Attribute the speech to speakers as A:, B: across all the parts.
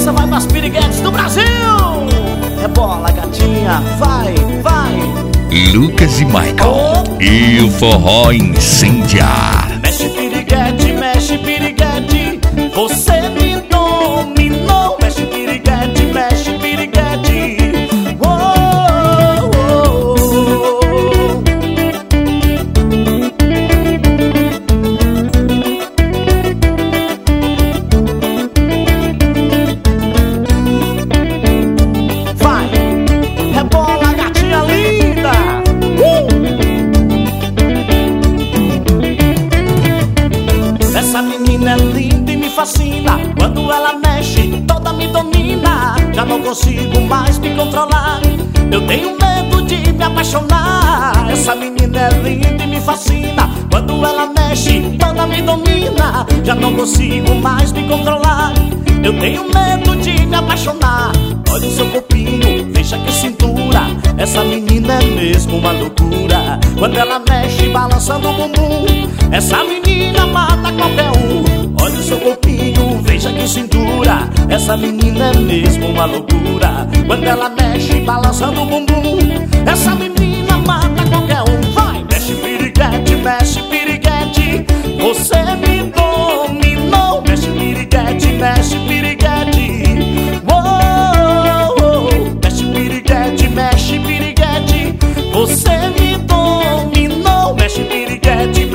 A: Essa vai pras piriguetes do Brasil. Rebola, gatinha, vai, vai.
B: Lucas e Michael e o forró incendiar.
A: Mexe piriguete, você me dominou. Mexe piriguete, oh, oh, oh. Vai, rebola, gatinha linda. Essa menina é linda e me fascina. Quando ela mexe, toda me domina. Já não consigo mais me controlar. Eu tenho medo de me apaixonar. Essa menina é linda e me fascina. Quando ela mexe, toda me domina. Já não consigo mais me controlar. Eu tenho medo de me apaixonar. Olha o seu corpinho, veja que cintura. Essa menina é mesmo uma loucura. Quando ela mexe balançando o bumbum, essa menina mata qualquer um. Olha o seu corpinho, veja que cintura. Essa menina é mesmo uma loucura. Quando ela mexe balançando o bumbum, essa menina mata qualquer um. Vai, mexe piriguete, você me dominou. Mexe piriguete, oh, oh. Mexe piriguete, você me dominou. Mexe piriguete,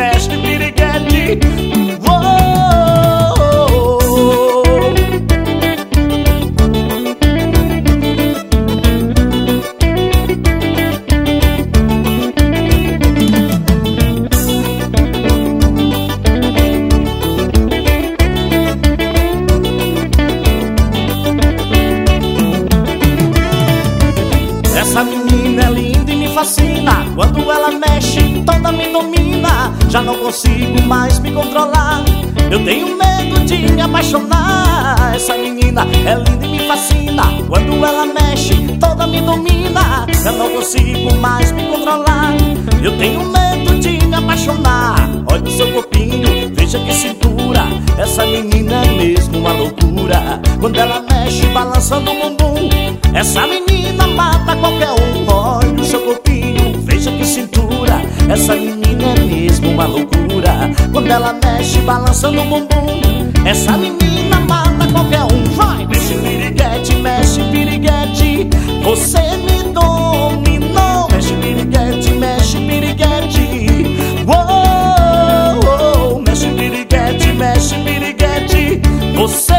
A: oh, oh, oh. Essa menina é linda e me fascina. Quando ela mexe, toda me domina. Já não consigo mais me controlar. Eu tenho medo de me apaixonar. Essa menina é linda e me fascina. Quando ela mexe, toda me domina. Já não consigo mais me controlar. Eu tenho medo de me apaixonar. Olha o seu corpinho, veja que cintura. Essa menina é mesmo uma loucura. Quando ela mexe balançando o bumbum, essa menina mata qualquer um. Olha o seu corpinho, veja que cintura. Essa menina é mesmo uma loucura. Quando ela mexe balançando o bumbum, essa menina mata qualquer um. Vai, mexe piriguete, você me dominou. Mexe piriguete, oh, oh. Mexe piriguete, você